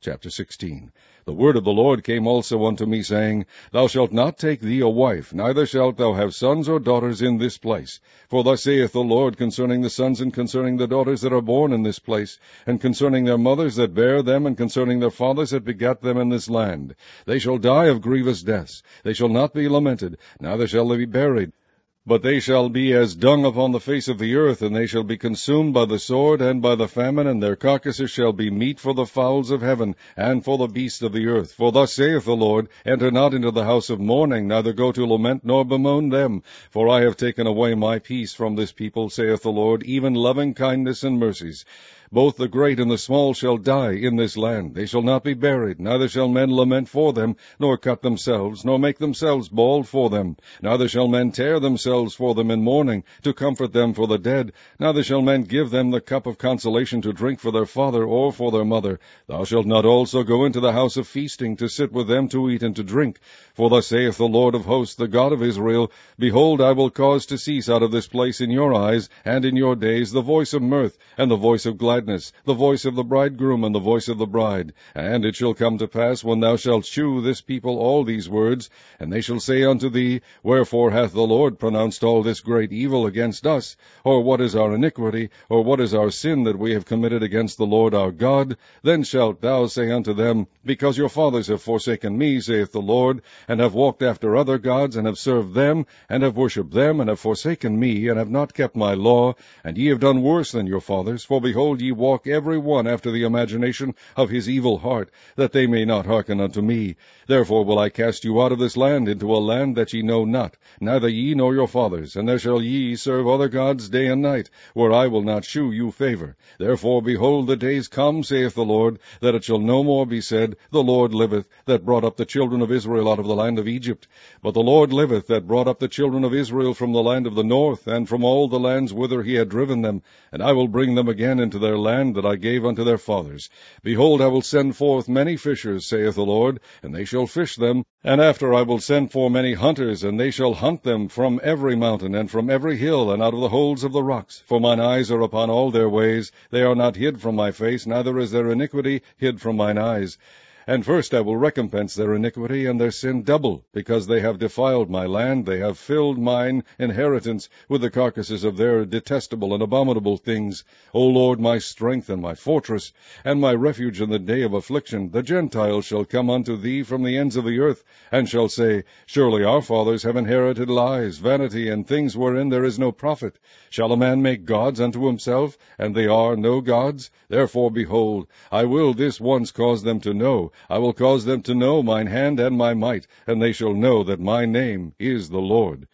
Chapter 16. The word of the Lord came also unto me, saying, Thou shalt not take thee a wife, neither shalt thou have sons or daughters in this place. For thus saith the Lord concerning the sons and concerning the daughters that are born in this place, and concerning their mothers that bare them, and concerning their fathers that begat them in this land. They shall die of grievous deaths. They shall not be lamented, neither shall they be buried. But they shall be as dung upon the face of the earth, and they shall be consumed by the sword and by the famine, and their carcasses shall be meat for the fowls of heaven, and for the beasts of the earth. For thus saith the Lord, Enter not into the house of mourning, neither go to lament nor bemoan them. For I have taken away my peace from this people, saith the Lord, even loving kindness and mercies. Both the great and the small shall die in this land. They shall not be buried, neither shall men lament for them, nor cut themselves, nor make themselves bald for them. Neither shall men tear themselves for them in mourning, to comfort them for the dead. Neither shall men give them the cup of consolation to drink for their father or for their mother. Thou shalt not also go into the house of feasting, to sit with them to eat and to drink. For thus saith the Lord of hosts, the God of Israel, Behold, I will cause to cease out of this place in your eyes, and in your days, the voice of mirth, and the voice of gladness, the voice of the bridegroom, and the voice of the bride. And it shall come to pass, when thou shalt shew this people all these words, and they shall say unto thee, Wherefore hath the Lord pronounced all this great evil against us? Or what is our iniquity, or what is our sin that we have committed against the Lord our God? Then shalt thou say unto them, Because your fathers have forsaken me, saith the Lord, and have walked after other gods, and have served them, and have worshipped them, and have forsaken me, and have not kept my law, and ye have done worse than your fathers. For behold, ye walk every one after the imagination of his evil heart, that they may not hearken unto me. Therefore will I cast you out of this land into a land that ye know not, neither ye nor your fathers, and there shall ye serve other gods day and night, where I will not shew you favor. Therefore, behold, the days come, saith the Lord, that it shall no more be said, The Lord liveth, that brought up the children of Israel out of the land of Egypt. But the Lord liveth, that brought up the children of Israel from the land of the north, and from all the lands whither he had driven them, and I will bring them again into their land that I gave unto their fathers. Behold, I will send forth many fishers, saith the Lord, and they shall fish them. And after I will send for many hunters, and they shall hunt them from every mountain, and from every hill, and out of the holes of the rocks. For mine eyes are upon all their ways. They are not hid from my face, neither is their iniquity hid from mine eyes. And first I will recompense their iniquity and their sin double, because they have defiled my land. They have filled mine inheritance with the carcasses of their detestable and abominable things. O Lord, my strength and my fortress, and my refuge in the day of affliction, the Gentiles shall come unto thee from the ends of the earth, and shall say, Surely our fathers have inherited lies, vanity, and things wherein there is no profit. Shall a man make gods unto himself, and they are no gods? Therefore, behold, I will this once cause them to know. I will cause them to know mine hand and my might, and they shall know that my name is the Lord.